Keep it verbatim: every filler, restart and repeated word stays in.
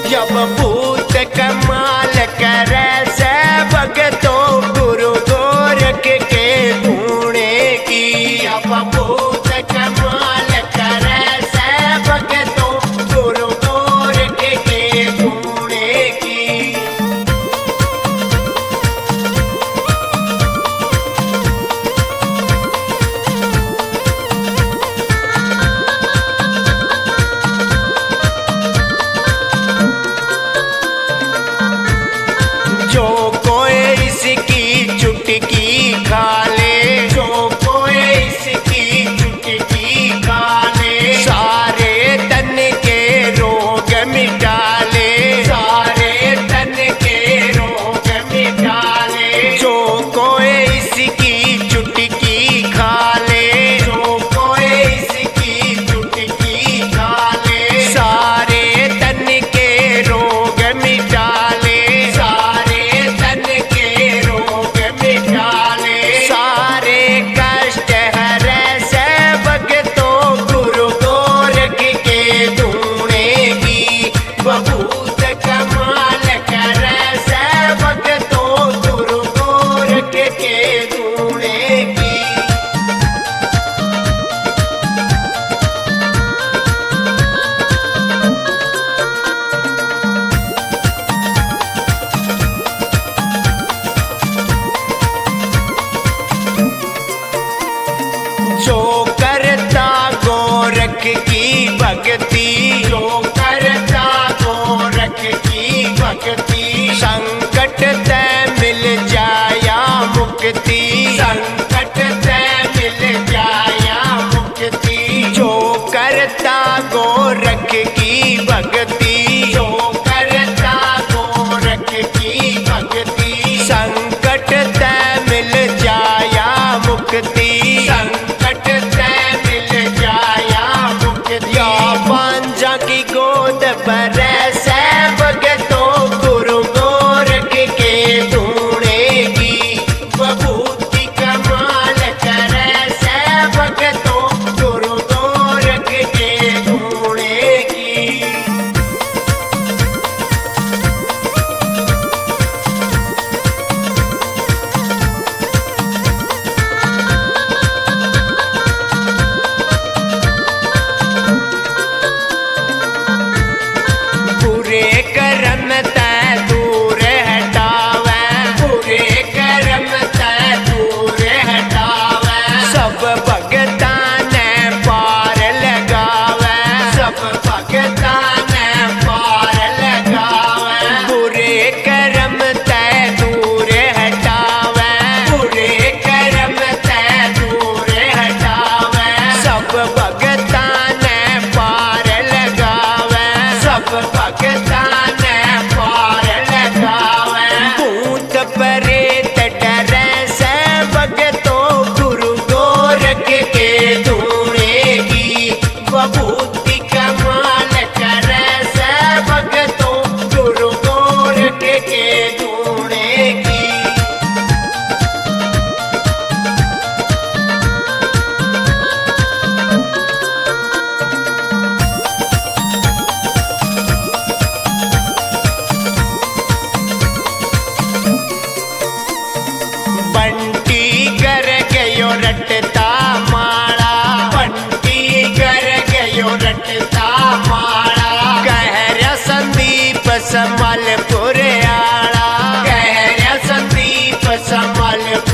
जब भूत कमाल करे से भगतो गुरु गोरख के धूणे की। जब भूत कमाल करे से भगतो गुरु गोरख के धूणे की। जो कोई इसकी चुटकी खा ले, जो कोई इसकी चुटकी खा ले, सारे तन के रोग मिटा ले, सारे तन के रोग मिटा ले। जो कोई इसकी चुटकी खा ले, जो कोई इसकी चुटकी खा ले, सारे तन के रोग मिटा ले, सारे कष्ट हरे से भगतो गुरु गोरख के धूणे की। बहुत कमाल करे से भगतो गुरु गोरख के धूणे की। जो करता गोरख की भक्ति, जो करता गोरख की भक्ति, संकट ते मिल जाया मुक्ति, संकट ते मिल जाया मुक्ति। जो करता गोरख की भक्ति, जो करता गोरख की भक्ति, संकट ते मिल जाया मुक्ति, पांजा की गोद भरे से भगतो गुरु गोरख के धूणे की। बबूती कमाल करे से भगतो गुरु गोरख के धूणे की। बुरे कर्म तै दूर हटावे, बुरे कर्म तै दूर हटावे, सब भगता ने पार लगावे, सब भगता ने पार लगावे। बुरे कर्म तै दूर हटावे, बुरे कर्म तै दूर हटावे, सब भगता ने पार लगावे, सब भगता ने पार लगावे। भूत प्रेत डरे से भगतो गुरु गोरख के धूणे की। बबूती कमाल करे से भगतो गुरु गोरख के धूणे की। बंटी कर गयो रटता माला, बंटी कर गयो रटता माला, कहरा संदीप संबलपुर आला, कहरा संदीप संबलपुर